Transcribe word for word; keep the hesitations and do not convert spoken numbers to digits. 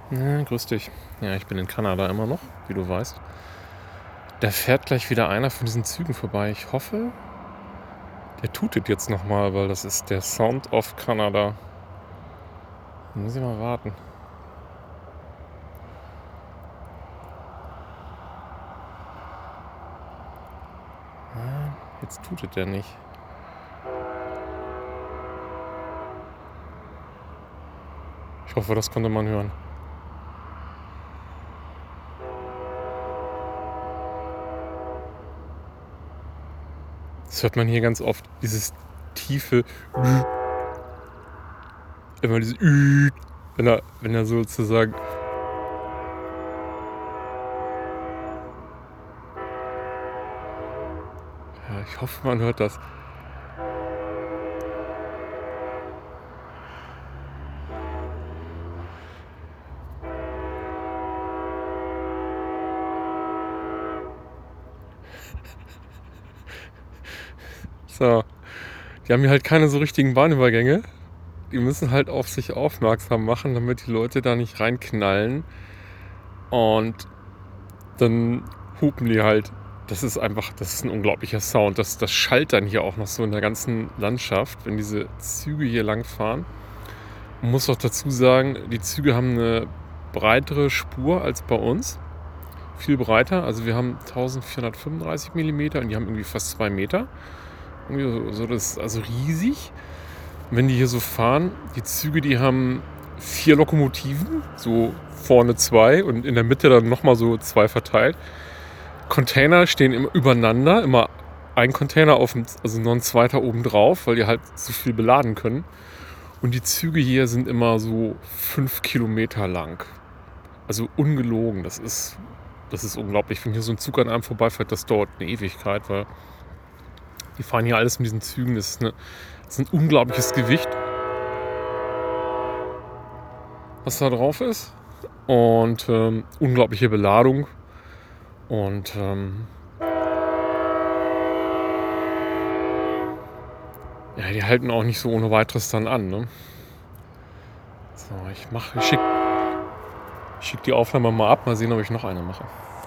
Ja, grüß dich. Ja, ich bin in Kanada immer noch, wie du weißt. Da fährt gleich wieder einer von diesen Zügen vorbei. Ich hoffe, der tutet jetzt noch mal, weil das ist der Sound of Canada. Da muss ich mal warten. Ah, jetzt tutet der nicht. Ich hoffe, das konnte man hören. Das hört man hier ganz oft, dieses tiefe Ü. Immer dieses Ü, wenn er, wenn er sozusagen. Ja, ich hoffe, man hört das. So, die haben hier halt keine so richtigen Bahnübergänge. Die müssen halt auf sich aufmerksam machen, damit die Leute da nicht reinknallen. Und dann hupen die halt. Das ist einfach, das ist ein unglaublicher Sound. Das, das schallt dann hier auch noch so in der ganzen Landschaft, wenn diese Züge hier langfahren. Man muss auch dazu sagen, die Züge haben eine breitere Spur als bei uns. Viel breiter. Also wir haben eintausendvierhundertfünfunddreißig Millimeter und die haben irgendwie fast zwei Meter. Irgendwie so, das ist also riesig. Und wenn die hier so fahren, die Züge, die haben vier Lokomotiven, so vorne zwei und in der Mitte dann nochmal so zwei verteilt. Container stehen immer übereinander, immer ein Container auf dem, also noch ein zweiter oben drauf, weil die halt so viel beladen können. Und die Züge hier sind immer so fünf Kilometer lang. Also ungelogen, das ist, das ist unglaublich. Wenn hier so ein Zug an einem vorbeifährt, das dauert eine Ewigkeit, weil die fahren hier alles mit diesen Zügen. Das ist, eine, das ist ein unglaubliches Gewicht, was da drauf ist. Und ähm, unglaubliche Beladung. Und ähm, ja, die halten auch nicht so ohne weiteres dann an. Ne? So, ich mache, ich schicke ich schick die Aufnahme mal ab, mal sehen, ob ich noch eine mache.